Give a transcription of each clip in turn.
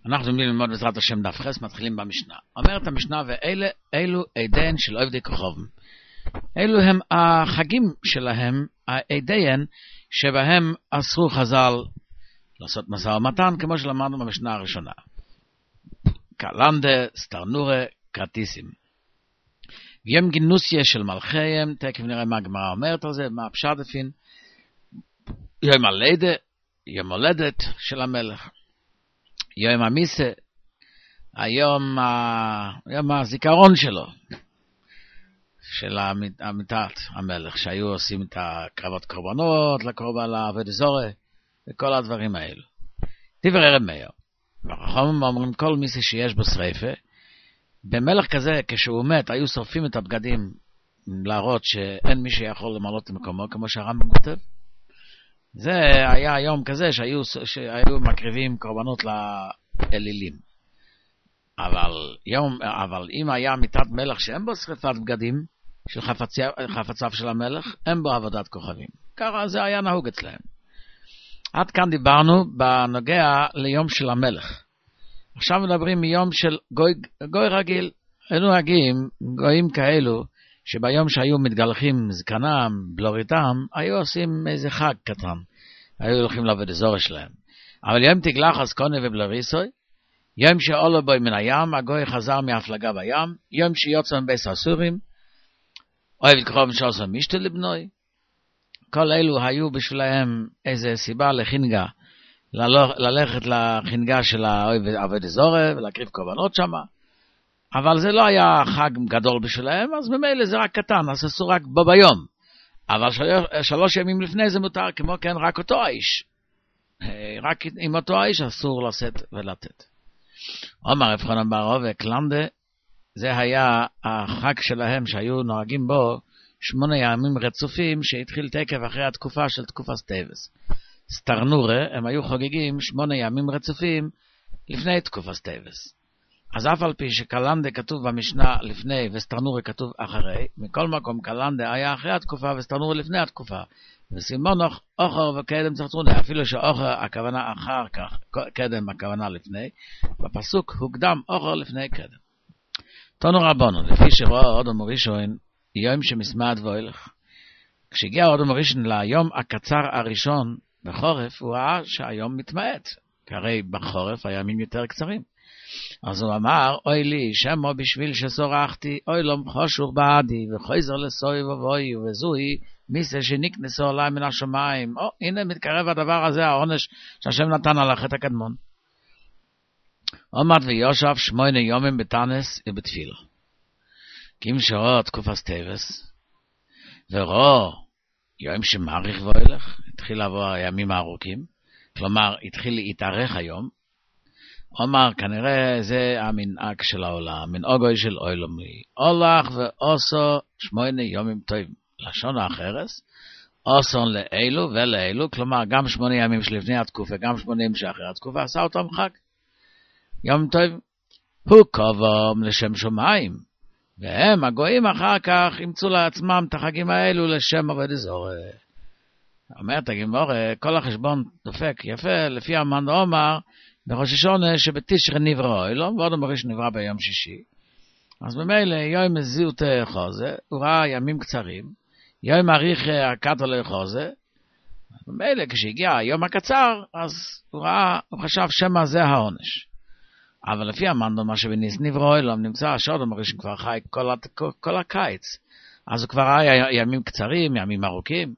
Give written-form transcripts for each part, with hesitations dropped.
אנחנו לומדים ללמוד בעזרת השם דף חס, מתחילים במשנה. אומרת המשנה, ואלו עדיין של עבדי כוכבים. אלו הם החגים שלהם, העדיין שבהם אסרו חז"ל לעשות משא ומתן, כמו שלמדנו במשנה הראשונה. קלנדה, סטרנורה, קרטיסים. ויום גינוסיה של מלכיהם, תכף נראה מה הגמרא אומרת על זה, מה הפשט לפין. יום הלידה, יום הולדת של המלך. יום המיסה, יום הזיכרון שלו, של אמיתת המלך, שהיו עושים את הקרבות קורבנות, לקורבן לעבוד זורה, וכל הדברים האלו. דברי רב מאיר, והחכמים אומרים כל מיסה שיש בו שריפה, במלך כזה, כשהוא מת, היו שורפים את הבגדים, להראות שאין מי שיכול למלות את מקומו, כמו שהרמב"ם כותב. זה היה יום כזה שהיו מקריבים קורבנות לאלילים. אבל אם היה מיתת מלך שאין בו שריפת בגדים של חפציו של המלך, אין בו עבודת כוכבים. ככה זה היה נהוג אצלהם. עד כאן דיברנו בנוגע ליום של המלך. עכשיו מדברים מיום של גוי רגיל. אלו גויים כאלו שביום שהיו מתגלחים זקנם, בלוריתם, היו עושים איזה חג קטן. היו הולכים לעבוד אזור שלהם. אבל יום תגלח אז קונה ובלריסוי, יום שעולה בו מן הים, הגוי חזר מהפלגה בים, יום שיוצא מבית הסורים, אוהב קרוב שעושה משתה לבנוי. כל אלו היו בשבילהם איזה סיבה לחינגה, ללכת לחינגה של העבוד אזור ולהקריב קורבנות שמה. אבל זה לא היה חג גדול בשבילהם, אז ממילא זה רק קטן, אז עשו רק בו ביום. אבל 3 ימים לפני זה מותר, כמו כן רק אותו האיש. רק עם אותו האיש אסור לשאת ולתת. אומר רב חנן בר עובדיה קלנדה, זה היה החג שלהם שהיו נוהגים בו 8 ימים רצופים, שהתחיל תקף אחרי התקופה של תקופה סטייבס. סטרנורה, הם היו חוגגים 8 ימים רצופים לפני תקופה סטייבס. אז אף על פי שקלנדה כתוב במשנה לפני וסטרנורה כתוב אחרי, מכל מקום קלנדה היה אחרי התקופה וסטרנורה לפני התקופה. וסימונוך אוחר וקדם צרצרונה, אפילו שאוחר הכוונה אחר כך, קדם הכוונה לפני, בפסוק הוקדם אוחר לפני קדם. תנו רבנו, לפי שרואה אדם ראשון, יום שמסמד ואילך. כשהגיע אדם ראשון ליום הקצר הראשון בחורף, הוא ראה שהיום מתמעט, כי הרי בחורף הימים יותר קצרים. אז הוא אמר, אוי לי, שמו בשביל שסורחתי, אוי לא מחושוך בעדי, וחויזר לסוי ובוי, וזוהי מיסה שנקנסו עליי מן השמיים. הנה מתקרב הדבר הזה, העונש שהשם נתן על החטא הקדמון. עומד ויושב 8 יומים בתנס ובתפילה. כי אם שראה תקופה סטייבס, וראו יום שמאריך ואילך, התחיל לעבור הימים הארוכים, כלומר התחיל להתארך היום, אומר, כנראה זה המנהג של העולם, מנהגו של עולמי. הולך ועושו 8 ימים טובים. לשון האחרס, עושון לאלו ולאלו, כלומר גם 8 ימים שלפני התקופה, גם 8 ימים שאחרי התקופה, עשה אותם חג. יום טוב, הוא קובם לשם שמיים, והם הגויים אחר כך ימצאו לעצמם את החגים האלו לשם עבוד אזור. אומרת הגמרא, כל החשבון דופק יפה, לפי המן אומר, בראש השונה שבתשרי נברא אילום, ואדם ראשון נברא ביום שישי. אז ממילא יום זיעות חוזה, הוא ראה ימים קצרים, יום אריך הקטו לחוזה, ממילא כשהגיע היום הקצר, אז הוא חשב שמה זה העונש. אבל לפי המנדו, מה שבניס נברא אילום, נמצא שאדם ראשון כבר חי כל הקיץ, אז הוא כבר ראה ימים קצרים, ימים ארוכים.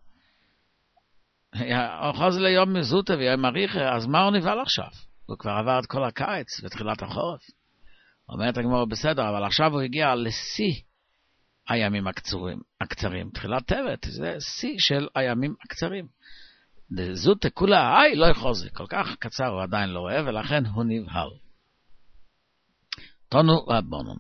חוזה ליום זיעות ויום אריך, אז מה הוא נבהל עכשיו? הוא כבר עבר את כל הקיץ ותחילת החורף. אומרת הגמרא בסדר, אבל עכשיו הוא הגיע לשיא הימים הקצרים. תחילת טבת, זה שיא של הימים הקצרים. זאת כולה, לא יחוזה, כל כך קצר הוא עדיין לא רואה, ולכן הוא נבהל. תנו רבנן.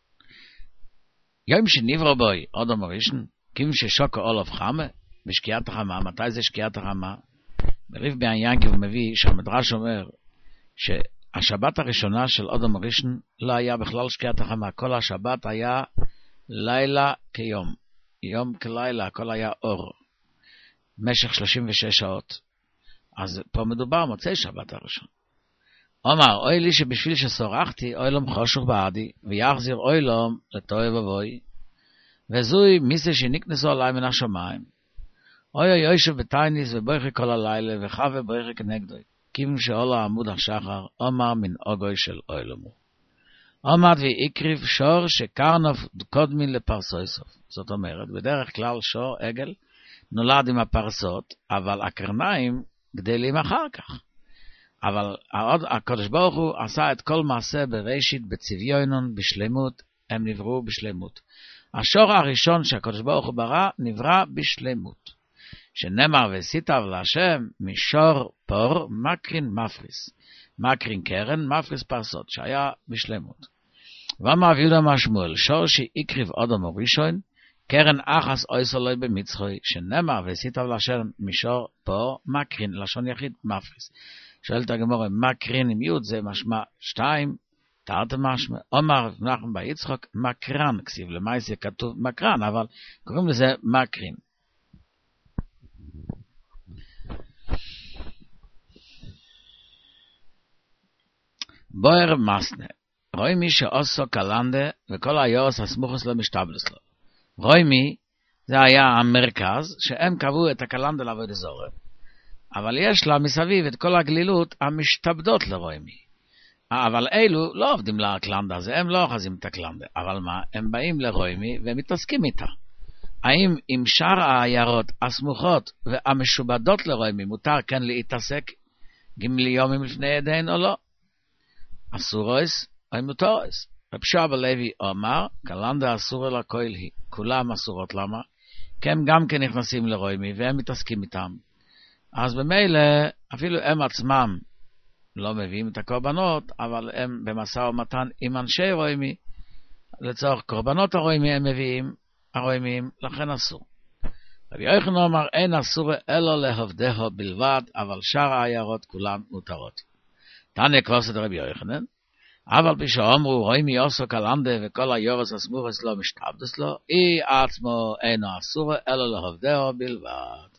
יום שנברא בוי, אדם ראשון, כיוון ששוקו אולף חמה, בשקיעת החמה. מתי זה שקיעת החמה? בריב בעין ינקב מביא שהמדרש אומר, שהשבת הראשונה של אדם ראשון לא היה בכלל שקיעת החמה, כל השבת היה לילה כיום, יום כלילה, הכל היה אור, במשך 36 שעות. אז פה מדובר מוצאי שבת הראשון. אומר, אוי לי שבשביל שסורחתי, אוילום חושך בעדי, ויחזיר אוילום לטוב ובוי, וזוי מיסה שנקנסו עליי מן השמיים. אוי אוי יושב בתייניס ובויכי כל הלילה, וחווה בויכי כנגדוי, כיוון שעולה עמוד השחר, אומר מן אוגוי של אוילומו. אומר ויקריב שור שקרנוף קודמין לפרסויסוף. זאת אומרת, בדרך כלל שור עגל נולד עם הפרסות, אבל הקרניים גדלים אחר כך. אבל הקדוש ברוך הוא עשה את כל מעשה בראשית, בצביונון, בשלמות, הם נבראו בשלמות. השור הראשון שהקדוש ברוך הוא ברא, נברא בשלמות. שנאמר וסיתיו להשם, משור פור, מקרין מפריס. מקרין קרן, מפריס פרסות, שהיה בשלמות. ואמר יהודה משמואל, שור שיקריב אדם ראשון, קרן אחס אויסולוי במצחוי, שנאמר וסיתיו להשם, משור פור, מקרין, לשון יחיד, מפריס. שואלת הגמרא, מקרין עם יוד זה משמע 2, תרתי משמע, אומר נחום בר יצחק, מקרן, כסיב למעשה כתוב מקרן, אבל קוראים לזה מקרין. בוער מסנה, רואה מי שעושו קלנדה וכל היורס הסמוכס לו משתבלס לו. רואה מי, זה היה המרכז, שהם קבעו את הקלנדה לעבוד אזור. אבל יש לה מסביב את כל הגלילות המשתבדות לרוימי. אבל אלו לא עובדים לקלנדה הזה, הם לא אוחזים את הקלנדה. אבל מה? הם באים לרוימי ומתעסקים איתה. האם עם שאר העיירות הסמוכות והמשובדות לרוימי מותר כן להתעסק גמלי יומים לפני ידיין או לא? אסורויס או מותרויס. רב שעה לוי אומר, קלנדה אסור לה כל היא. כולם אסורות, למה? כי הם גם כן נכנסים לרוימי והם מתעסקים איתם. אז במילא, אפילו הם עצמם לא מביאים את הקורבנות, אבל הם במשא ומתן עם אנשי רוימי, לצורך קורבנות הרוימי הם מביאים הרוימים, לכן אסור. רבי יוחנן אומר, אין אסור אלא לעובדהו בלבד, אבל שאר העיירות כולן מותרות. תניא כבוסת רבי יוחנן, אבל בשאמרו רוימי עושו קלנדה וכל היורס הסמוכס לא משתבדס לו, אי עצמו אינו אסור אלא לעובדהו בלבד.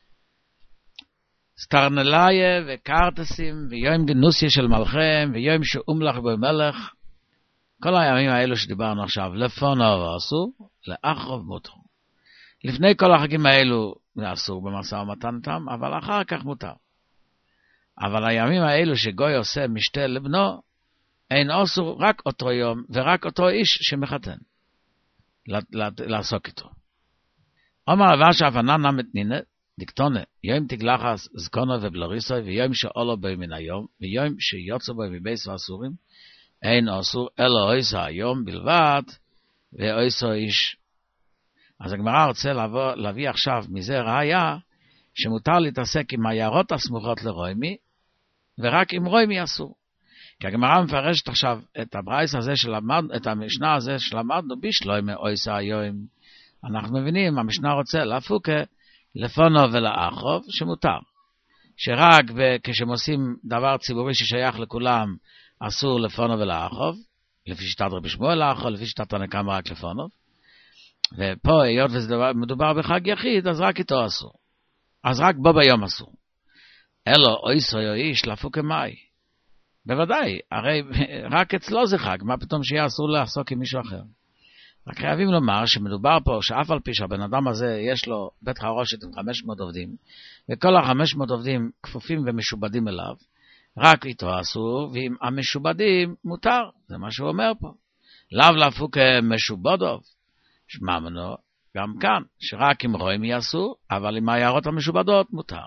סטרנליה וקרטסים ויום גנוסיה של מלכם ויום שאומלך במלך, כל הימים האלו שדיברנו עכשיו, לפונו אסור, לאחרוב מותר. לפני כל החגים האלו זה אסור במשא ומתן איתם, אבל אחר כך מותר. אבל הימים האלו שגוי עושה משתה לבנו, אין אסור רק אותו יום ורק אותו איש שמחתן לעסוק איתו. אומר לבש אבנן נמת נינה, דקטונה, יום תגלחס זקונו ובלוריסוי, ויום שאולו בו מן היום, ויום שיוצא בו מבייס ואסורים, אין אסור אלא אויסה היום בלבד, ואויסה איש. אז הגמרא רוצה להביא עכשיו מזה ראיה, שמותר להתעסק עם היערות הסמוכות לרוימי, ורק עם רוימי אסור. כי הגמרא מפרשת עכשיו את הברייס הזה שלמדנו, את המשנה הזה שלמדנו, בשלוימי אויסה היום. אנחנו מבינים, המשנה רוצה להפוקה, לפונו ולאחרוב, שמותר. שרק כשמוסים דבר ציבורי ששייך לכולם, אסור לפונו ולאחרוב, לפי שיטת רבי שמואל לאחרוב, לפי שיטת תנא קמא רק לפונו. ופה, היות וזה מדובר בחג יחיד, אז רק איתו אסור. אז רק בו ביום אסור. אלו, אויסו איש, לפוקה מאי. בוודאי, הרי רק אצלו זה חג, מה פתאום שיהיה אסור לעסוק עם מישהו אחר? רק חייבים לומר שמדובר פה שאף על פי שהבן אדם הזה יש לו בית חרושת עם 500 עובדים, וכל ה-500 עובדים כפופים ומשובדים אליו, רק איתו אסור, ועם המשובדים מותר, זה מה שהוא אומר פה. לאו לפוק משובודוב, שמעמנו גם כאן, שרק עם רוימי אסור, אבל עם היערות המשובדות מותר.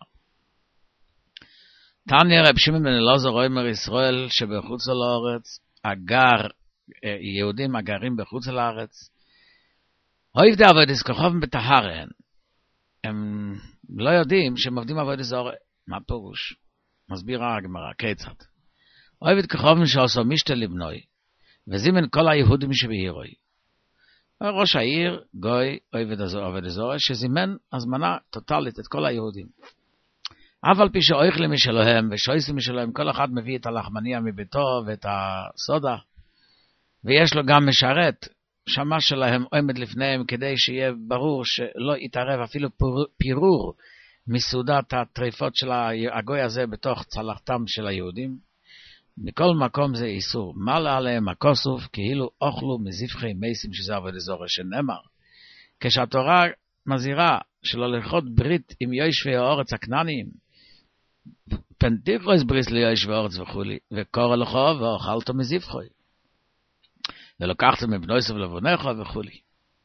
תניא רב שמעון בן אלעזר אומר ישראל שבחוץ לארץ, יהודים הגרים בחוץ לארץ, אוהב דה עבודס כוכבים בטהרן, הם לא יודעים שהם עובדים עבודס זרה. מה פירוש? מסבירה הגמרא, כיצד? אוהב את כוכבים שעשו משתה לבנוי, וזימן כל היהודים שבעירוי. ראש העיר, גוי, אוהב את עבודס זרה, שזימן הזמנה טוטלית את כל היהודים. אף על פי שאוכלים משלהם ושויסים משלהם, כל אחד מביא את הלחמניה מביתו ואת הסודה, ויש לו גם משרת, שמש שלהם עומד לפניהם כדי שיהיה ברור שלא יתערב אפילו פירור מסעודת הטריפות של הגוי הזה בתוך צלחתם של היהודים. מכל מקום זה איסור. מעלה עליהם הכוסוף, כאילו אוכלו מזבחי מייסים שזה עבוד אזור שנאמר. כשהתורה מזהירה שלא לאכול ברית עם יושבי האורץ הכנעניים, פנטיכוס בריס ליושבי האורץ וכולי, וקורא לך ואוכלתו מזבחי. ולוקחתם מבנויסו ולבונך וכולי.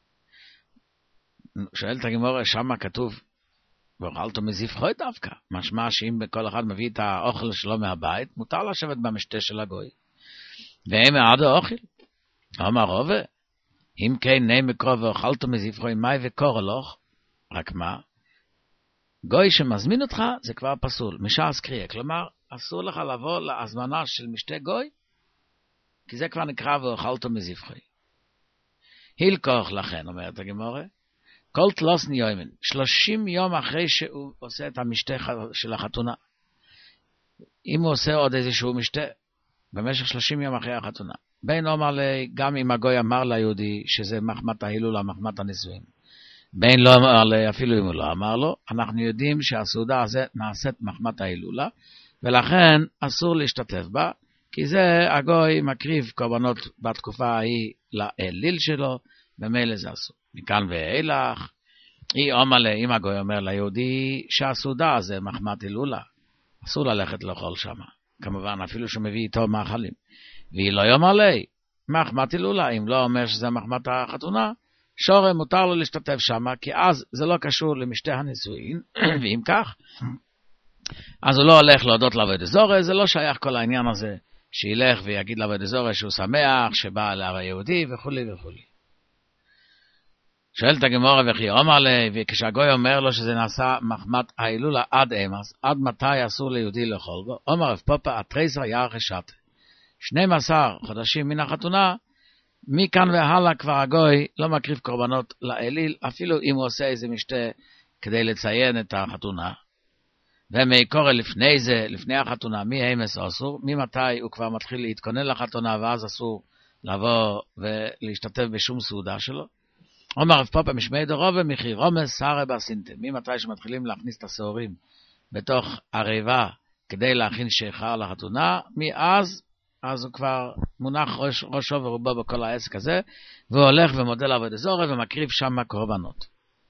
שואלת הגמרא, שמה כתוב, ואוכלתו מזבחי דווקא. משמע שאם כל אחד מביא את האוכל שלו מהבית, מותר לשבת במשתה של הגוי. והם עד האוכל. אמר רובה, אם כן נמקרו ואוכלתו מזבחי מי וקורא לך, רק מה? גוי שמזמין אותך זה כבר פסול, משעס קריאה. כלומר, אסור לך לבוא להזמנה של משתה גוי, כי זה כבר נקרא ואוכלתו מזבחי. הילקוח לכן, אומרת הגמרא, כל תלוסני יומן, 30 יום אחרי שהוא עושה את המשתה של החתונה. אם הוא עושה עוד איזשהו משתה, במשך 30 יום אחרי החתונה. בין אומר לי, גם אם הגוי אמר ליהודי שזה מחמת ההילולה, מחמת הנישואין. בין לא אמר לי, אפילו אם הוא לא אמר לו, אנחנו יודעים שהסעודה הזה נעשית מחמת ההילולה, ולכן אסור להשתתף בה, כי זה הגוי מקריב קורבנות בתקופה ההיא לאליל שלו, במילא זה אסור. מכאן ואילך, אם הגוי אומר ליהודי שהסעודה הזה מחמת הילולה, אסור ללכת לאכול שמה. כמובן, אפילו שהוא מביא איתו מאכלים. והיא לא יאמר לי, מחמת הילולה, אם לא אומר שזה מחמת החתונה, שורם מותר לו להשתתף שמה, כי אז זה לא קשור למשתה הנישואין, ואם כך, אז הוא לא הולך להודות לעבוד אזור, זה לא שייך כל העניין הזה, שילך ויגיד לעבוד אזור שהוא שמח, שבא אליו היהודי וכו' וכו'. שואלת הגמרא וכי אומר לי, וכשהגוי אומר לו שזה נעשה מחמת ההילולה עד אמס, עד מתי אסור ליהודי לאכול בו? אומר רב פאפא, התריסר יערך שעת. 12 חודשים מן החתונה, מכאן והלאה כבר הגוי לא מקריב קורבנות לאליל, אפילו אם הוא עושה איזה משתה כדי לציין את החתונה. ומקורא לפני זה, לפני החתונה, מי אמס אסור, ממתי הוא כבר מתחיל להתכונן לחתונה, ואז אסור לבוא ולהשתתף בשום סעודה שלו. אומר רב פאפא משמעי דרובה מחי רומס סערה בסינטה, ממתי שמתחילים להכניס את השעורים בתוך הריבה כדי להכין שיכר לחתונה, אז הוא כבר מונח ראשו ורובו בכל העסק הזה, והוא הולך ומודה לעבוד אזור ומקריב שם קורבנות.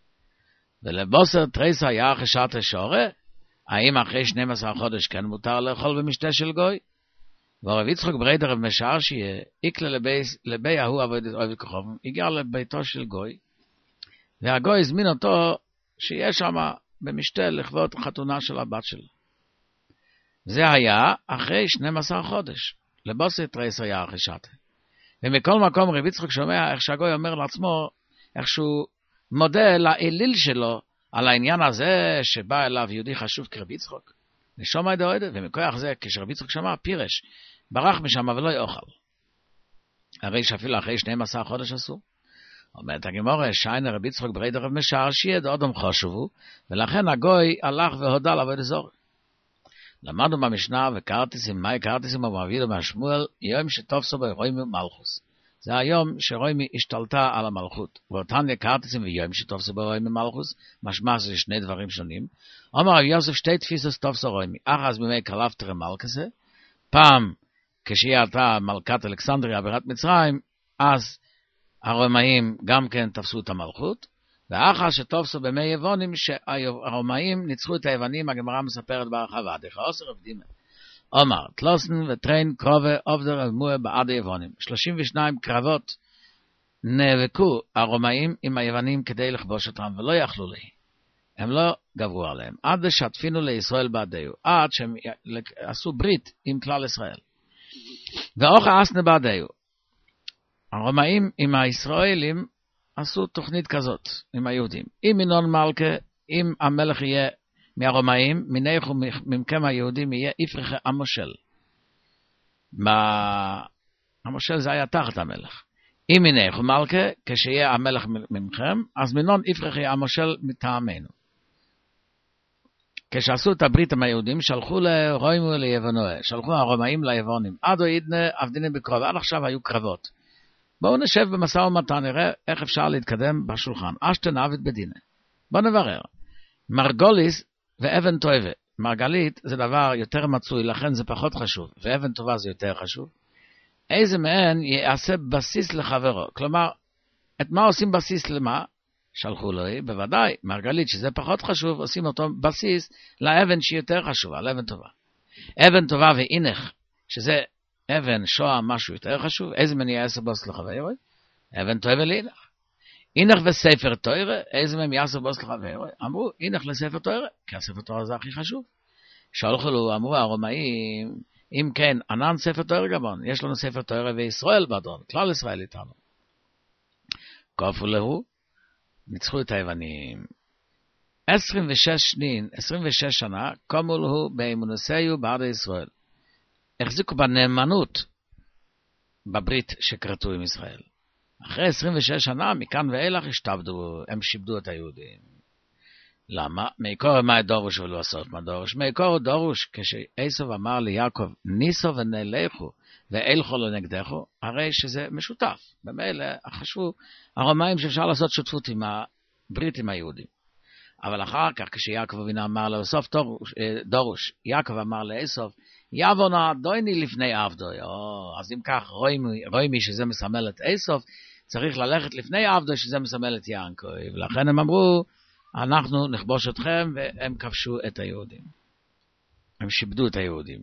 ולבוסר תריסה יערך שעת השעורה, האם אחרי 12 חודש כן מותר לאכול במשתה של גוי? ורב יצחק בריידר רב משער שיהיה, איקלה לבי ההוא עבוד כוכב, הגיע לביתו של גוי, והגוי הזמין אותו שיהיה שם במשתה לכבוד חתונה של הבת שלו. זה היה אחרי 12 חודש, לבוסר תריסה יערך שעת. ומכל מקום רב יצחק שומע איך שהגוי אומר לעצמו, איך שהוא מודה לאליל שלו, על העניין הזה שבא אליו יהודי חשוב כרב יצחק. נשומע דאוידה, ומכוח זה כשרב יצחק שמע פירש, ברח משם ולא יאכל. הרי שאפילו אחרי 12 חודש אסור. אומרת הגמרא, שיינה רב יצחק בריידר רב משער שיהיה דאודם חשובו, ולכן הגוי הלך והודה לעבוד אזור. למדנו במשנה וקרטיסים, מהי קרטיסים ומבידו מהשמואל, יום שתופסו בו רוימי מלכוס. זה היום שרוימי השתלטה על המלכות. ואותן יקרטיסים ויום שתופסו בו רוימי מלכוס, משמע זה שני דברים שונים. אומר רב יוסף שתי תפיסות תופסו רוימי, אחז בימי קלפטרה מלכסה, פעם כשהיא עלתה מלכת אלכסנדריה בירת מצרים, אז הרומאים גם כן תפסו את המלכות, ואחר שתופסו בימי יוונים, שהרומאים ניצחו את היוונים, הגמרא מספרת בהרחבה, דחאוסר עבדימה. אומר, תלוסן וטריין קרובה עובדר אלמוה בעד היוונים. 32 קרבות נאבקו הרומאים עם היוונים כדי לכבוש אותם, ולא יכלו לי. הם לא גברו עליהם. עד שתפינו לישראל בעדיו, עד שהם עשו ברית עם כלל ישראל. ואוכה אסנה בעדיו. הרומאים עם הישראלים עשו תוכנית כזאת עם היהודים. אם מינון מלכה, אם המלך יהיה מהרומאים, מניחו ממכם היהודים יהיה יפרחה המושל. המושל זה היה תחת המלך. אם מניחו מלכה, כשיהיה המלך ממכם, אז מינון יפרחה המושל מטעמנו. כשעשו את הברית עם היהודים, שלחו לרוימו ליבנוה, שלחו הרומאים ליוונים. עדו ידנה עבדינים בקרוב, עד עכשיו היו קרבות. בואו נשב במשא ומתן, נראה איך אפשר להתקדם בשולחן. אשתן עבד בדינה. בואו נברר. מרגוליס ואבן טויבה. מרגלית זה דבר יותר מצוי, לכן זה פחות חשוב, ואבן טובה זה יותר חשוב. איזה מהן יעשה בסיס לחברו, כלומר, את מה עושים בסיס למה? שלחו לו, בוודאי, מרגלית שזה פחות חשוב, עושים אותו בסיס לאבן שהיא יותר חשובה, לאבן טובה. אבן טובה ואינך, שזה אבן שואה משהו יותר חשוב, איזה מהן יעשה בסיס לחברו? אבן טובה ולאינך. אינך וספר תורה, איזה מהם יעשו בוס לחבר? אמרו, אינך לספר תורה, כי הספר תורה זה הכי חשוב. שלחו לו, אמרו הרומאים, אם כן, ענן ספר תורה גבון, יש לנו ספר תורה וישראל באדון, כלל ישראל איתנו. כופו להו, ניצחו את היוונים. 26 שנה, קומו להו באמונוסיו בעד ישראל. החזיקו בנאמנות בברית שקרתו עם ישראל. אחרי 26 שנה, מכאן ואילך השתעבדו, הם שיבדו את היהודים. למה? מעיקור מה דורוש ולא הסוף מה דורוש? מעיקור דורוש, כשעשו אמר ליעקב, ניסו ונלכו, ואילכו לא נגדכו, הרי שזה משותף. במילא, חשבו הרומאים שאפשר לעשות שותפות עם הברית עם היהודים. אבל אחר כך, כשיעקב אבינו אמר לאסוף דורוש, יעקב אמר לאסוף, יבוא נא דויני לפני עבדוי. אז אם כך, רוימי שזה מסמל את אסוף, צריך ללכת לפני עבדוי שזה מסמל את יעקב. ולכן הם אמרו, אנחנו נכבוש אתכם, והם כבשו את היהודים. הם שיבדו את היהודים.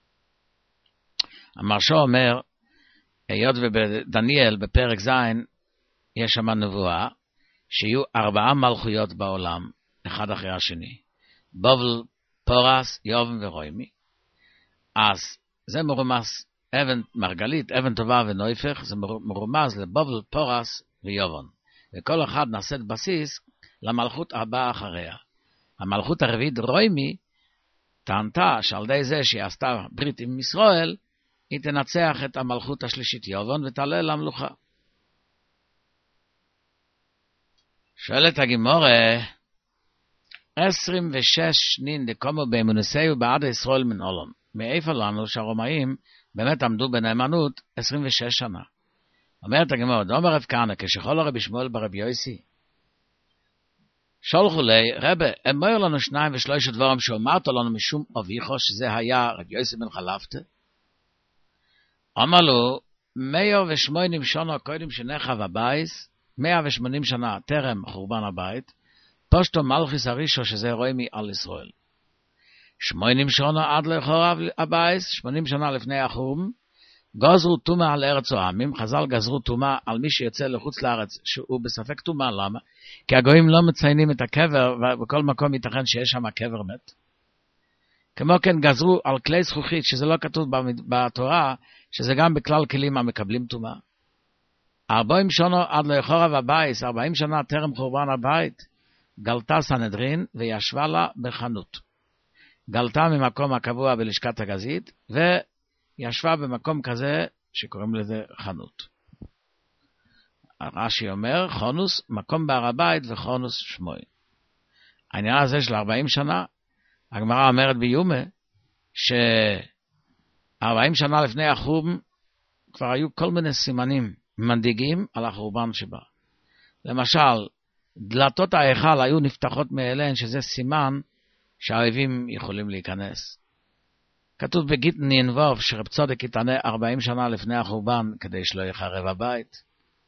המרשו אומר, היות ובדניאל בפרק ז' יש שם נבואה, שיהיו 4 מלכויות בעולם, אחד אחרי השני. בבל, פורס, יובן ורוימי. אז זה מרומז, אבן מרגלית, אבן טובה ונויפך, זה מרומז לבבל, פורס ויובן. וכל אחד נעשית בסיס למלכות הבאה אחריה. המלכות הרביעית רוימי טענתה שעל ידי זה שהיא עשתה ברית עם ישראל, היא תנצח את המלכות השלישית יובן ותעלה למלוכה. שואלת הגימורה, 26 שנים דקומו באמונוסיו בעד ישראל מן עולם. מאיפה לנו שהרומאים באמת עמדו בנאמנות 26 שנה. אומרת הגימורה, דאמר רב כהנא, כשחול רבי שמואל ברבי יוסי, שולחו לי, רבי, אמר לנו 2 ו3 דברים שאומרת לנו משום אביכו, שזה היה רבי יוסי בן חלפתא. אמר לו, 180 שנה קודם שנחרב הבית, 180 שנה טרם חורבן הבית, פשטו מלכיס הראשון שזה רוימי על ישראל. 80 שנה עד לחורב הבית, 80 שנה לפני החורבן, גזרו טומאה על ארץ העמים, חז"ל גזרו טומאה על מי שיוצא לחוץ לארץ, שהוא בספק טומאה, למה? כי הגויים לא מציינים את הקבר, ובכל מקום ייתכן שיש שם קבר מת. כמו כן גזרו על כלי זכוכית, שזה לא כתוב בתורה, שזה גם בכלל כלים המקבלים טומאה. 40 שנה עד לחורב הבית, 40 שנה טרם חורבן הבית, גלתה סנהדרין וישבה לה בחנות. גלתה ממקום הקבוע בלשכת הגזית, וישבה במקום כזה שקוראים לזה חנות. רש"י אומר, חונוס, מקום בהר הבית וחונוס שמוי. העניין הזה של 40 שנה, הגמרא אומרת ביומה, ש40 שנה לפני החורבן, כבר היו כל מיני סימנים מנדיגים על החורבן שבא. למשל, דלתות ההיכל היו נפתחות מאליהן, שזה סימן שהאויבים יכולים להיכנס. כתוב בגית נינבוב שרב צודק יתענה 40 שנה לפני החורבן כדי שלא יחרב הבית.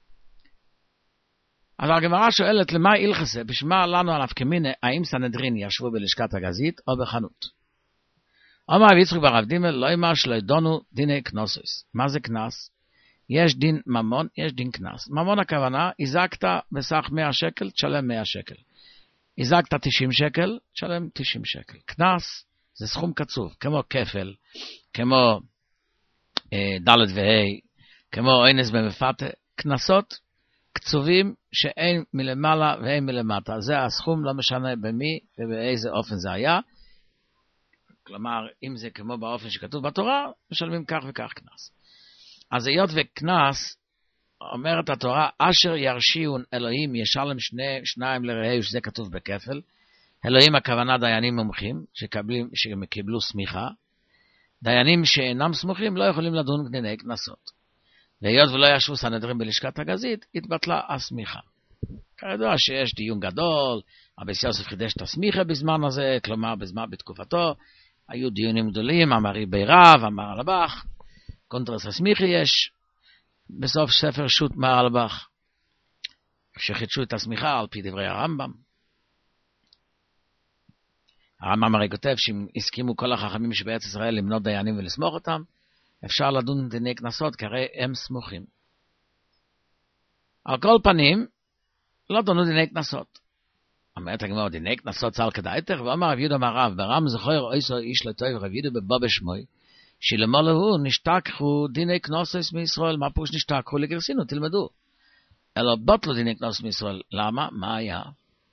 אז הגמרא שואלת למה הלכסה, בשמה לנו עליו כמיני, האם סנהדרין ישבו בלשכת הגזית או בחנות. אומר רבי יצחק ברב דימל, לא אמר שלא ידונו דיני קנוסס. מה זה קנס? יש דין ממון, יש דין קנס. ממון הכוונה, הזקת בסך 100 שקל, תשלם 100 שקל. הזקת 90 שקל, תשלם 90 שקל. קנס זה סכום קצוב, כמו כפל, כמו ד' וה', כמו אינס במפתה, קנסות קצובים שאין מלמעלה ואין מלמטה. זה הסכום, לא משנה במי ובאיזה אופן זה היה. כלומר, אם זה כמו באופן שכתוב בתורה, משלמים כך וכך קנס. אז היות וקנס, אומרת התורה, אשר ירשיון אלוהים ישלם שניים לרעהו, שזה כתוב בכפל. אלוהים הכוונה דיינים מומחים, שקיבלו סמיכה. דיינים שאינם סמוכים לא יכולים לדון בדיני קנסות. והיות ולא ישבו סנהדרין בלשכת הגזית, התבטלה הסמיכה. כידוע שיש דיון גדול, אביס יוסף חידש את הסמיכה בזמן הזה, כלומר בתקופתו, היו דיונים גדולים, אמר ריבי רב, אמר הלבח, קונטרס הסמיכה יש, בסוף ספר שו"ת מהרלב"ח, שחידשו את הסמיכה על פי דברי הרמב"ם. הרמב"ם הרי כותב שאם הסכימו כל החכמים שבארץ ישראל למנות דיינים ולסמוך אותם, אפשר לדון דיני קנסות, כי הרי הם סמוכים. על כל פנים, לא דונו דיני קנסות. אומרת הגמרא, דיני קנסות צל כדאיתך, ואומר רב יהודה מהרב, ברם זכור איש לטוב רב יהודה בבא בשמוי, שלמעלה הוא נשתכחו דיני קנסות מישראל. מה פירוש נשתכחו? לגרסינו, תלמדו. אלא בטלו דיני קנסות מישראל. למה? מה היה?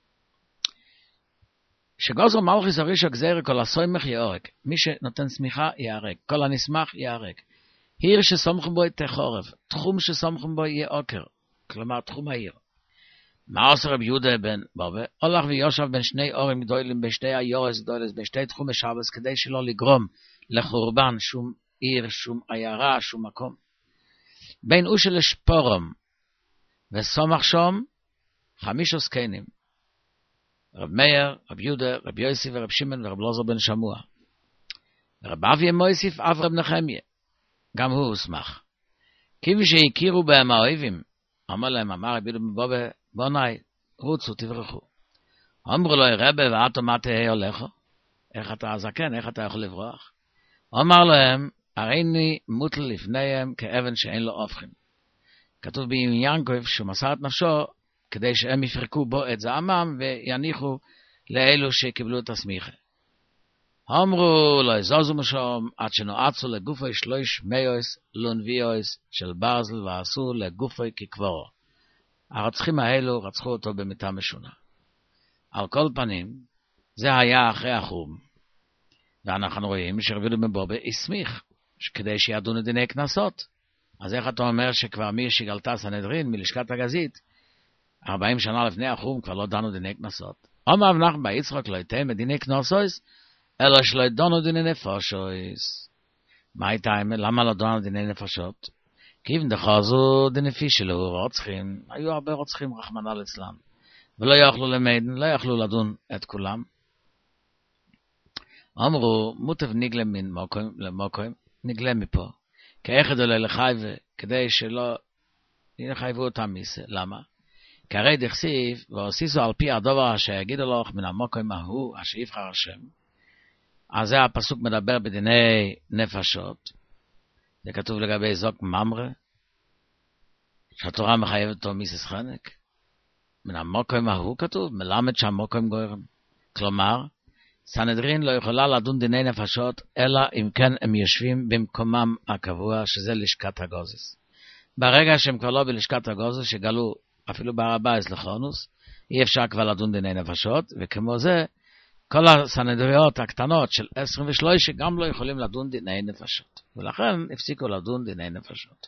שגוזר מלכוס הרישא גזירה כל הסומך יהורג. מי שנותן סמיכה יהרג. כל הנסמך יהרג. עיר שסומכים בו יהיה חורב. תחום שסומכים בו יהיה עוקר. כלומר תחום העיר. מה עושה רב יהודה בן בובה? הולך ויושב בין שני אורים גדולים, בשתי היורס גדולס, בשתי תחומי שבס, כדי שלא לגרום לחורבן שום עיר, שום עיירה, שום מקום. בין אושה לשפורם וסומך שום 5 זקנים. רב מאיר, רב יהודה, רב יוסף ורב שמעון ורב אלעזר בן שמוע. רב אביה מויסיף אב רב נחמיה. גם הוא הוסמך. כיוון שהכירו בהם האויבים, אמר להם, אמר רב יהודה בן בובה, בוני, רוצו, תברחו. אמרו לו, רבי, ואתו מה תהיה הולך? איך אתה זקן, איך אתה יכול לברוח? אמר להם, הריני מוטל לפניהם כאבן שאין לו הופכין. כתוב בימי ינקב שהוא מסר את נפשו, כדי שהם יפרקו בו את זעמם ויניחו לאלו שקיבלו את הסמיכה. אמרו לא יזוזו משום עד שנועצו לגופי 300 לונביוס של ברזל ועשו לגופי כקברו. הרצחים האלו רצחו אותו במיתה משונה. על כל פנים, זה היה אחרי החורבן. ואנחנו רואים שרב יהודה בן בובה הסמיך כדי שידונו דיני קנסות. אז איך אתה אומר שכבר מי שגלתה סנהדרין מלשכת הגזית 40 שנה לפני החורבן כבר לא דנו דיני קנסות. אמר רב נחמן בר יצחק לא ייתן מדיני קנסות, אלא שלא דנו דיני נפשות. מה הייתה? למה לא דנו דיני נפשות? כיוון דחזו דנפי שלו רוצחים, היו הרבה רוצחים רחמנא ליצלן, ולא יכלו למדן, לא יכלו לדון את כולם. אמרו, מוטב נגלה מן למוקוים, נגלה מפה, כאחד עולה לחייבה, כדי שלא יחייבו אותם מיסה. למה? כי הרי דכסיב, ועוסיסו על פי הדבר אשר יגידו לך מן המוקוים ההוא, אשר יבחר השם. אז זה הפסוק מדבר בדיני נפשות. זה כתוב לגבי זוק ממרה, שהתורה מחייבת אותו מיסס חנק. מן המוקוים ההוא כתוב, מלמד שהמוקוים גוירם. כלומר, סנהדרין לא יכולה לדון דיני נפשות, אלא אם כן הם יושבים במקומם הקבוע, שזה לשכת הגוזס. ברגע שהם כבר לא בלשכת הגוזס, שגלו אפילו בהר הבית לכרונוס, אי אפשר כבר לדון דיני נפשות, וכמו זה, כל הסנהדריות הקטנות של 23 גם לא יכולים לדון דיני נפשות. ולכן הפסיקו לדון דיני נפשות.